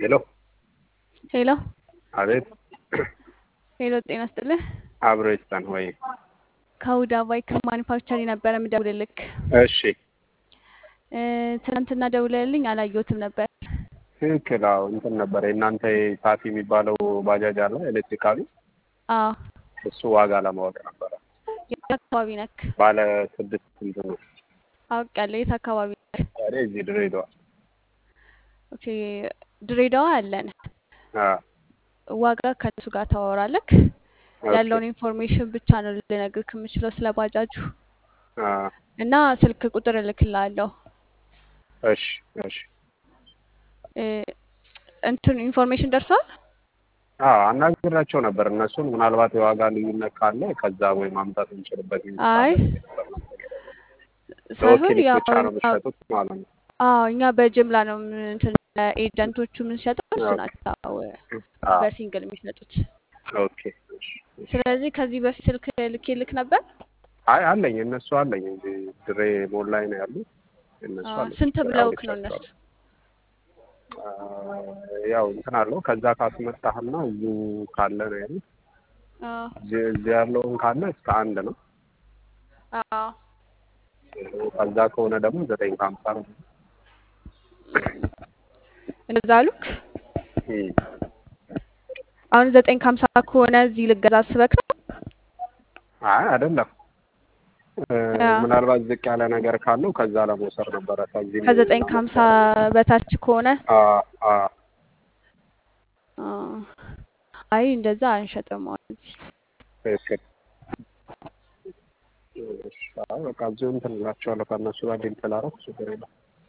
ሄሎ ሄሎ አቤት። ሄሎ፣ ጤና ይስጥልህ። አብሮ ይስጠን ወይ? ከሁዳ ባይክ ማኒፋክቸሪንግ ነበረ የምደውልልክ። እሺ ትናንትና ደውለልኝ አላየሁትም ነበር። ትክክል። አዎ እንትን ነበር የእናንተ ሳፊ የሚባለው ባጃጅ አለ ኤሌክትሪካሊ፣ አዎ፣ እሱ ዋጋ ለማወቅ ነበረ። የት አካባቢ ነክ? ባለ 6 እንትን ነው። አውቃለሁ። የት አካባቢ ነክ? ዛሬ እዚህ ድሬዳዋ። ኦኬ፣ ድሬዳዋ አለን። ዋጋ ከነሱ ጋር ታወራለክ። ያለውን ኢንፎርሜሽን ብቻ ነው ልነግርክ የምችለው ስለ ባጃጁ እና ስልክ ቁጥር እልክልሃለሁ። እሺ እሺ። እንትን ኢንፎርሜሽን ደርሷል? አናግራቸው ነበር እነሱን። ምናልባት የዋጋ ልዩነት ካለ ከዛ ወይ ማምጣት እንችልበት አይ ለወኪል ሳይሆን ብቻ ነው የምትሸጡት ማለት ነው? እኛ በጅምላ ነው እንትን ኤጀንቶቹ የምንሸጠው፣ እሱ ናቸው በሲንግል የሚሸጡት። ኦኬ እሺ። ስለዚህ ከዚህ በፊት ስልክ ልኬልክ ነበር? አይ አለኝ፣ እነሱ አለኝ እንጂ ድሬ ሞል ላይ ነው ያሉት እነሱ አለኝ። ስንት ብለውክ ነው እነሱ? ያው እንትን አለው ከዛ ካስመጣህና እዚሁ ካለ ነው ያሉት። እዚህ ያለውን ካለ እስከ 1 ነው። ከዛ ከሆነ ደግሞ 950 ነው። እንደዛ አሉክ? አሁን 950 ከሆነ እዚህ ልገዛ አስበክ ነው? አይ አይደለም፣ ምናልባት ዝቅ ያለ ነገር ካለው ከዛ ለመውሰድ ነበረ። ከዚህ ከ950 በታች ከሆነ አይ እንደዛ አንሸጥም ማለት ትክክል። በቃ እዚሁ እንትን እላቸዋለሁ ከእነሱ ጋር ዲል ስላደረኩ ችግር የለም።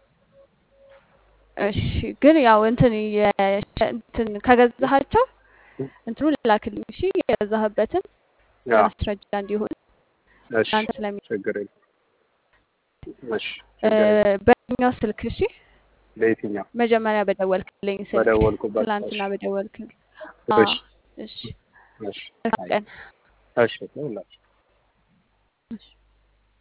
እሺ፣ ግን ያው እንትን ከገዛሃቸው እንትኑ ላክልኝ። እሺ፣ የገዛህበትን ማስረጃ እንዲሆን አንተ ችግር የለም። እሺ፣ በኛው ስልክ። እሺ፣ በየትኛው? መጀመሪያ በደወልክልኝ ስልክ፣ በደወልኩበት። ትናንትና በደወልክልኝ። እሺ፣ እሺ፣ ቀን። እሺ፣ ሁላችሁ። እሺ።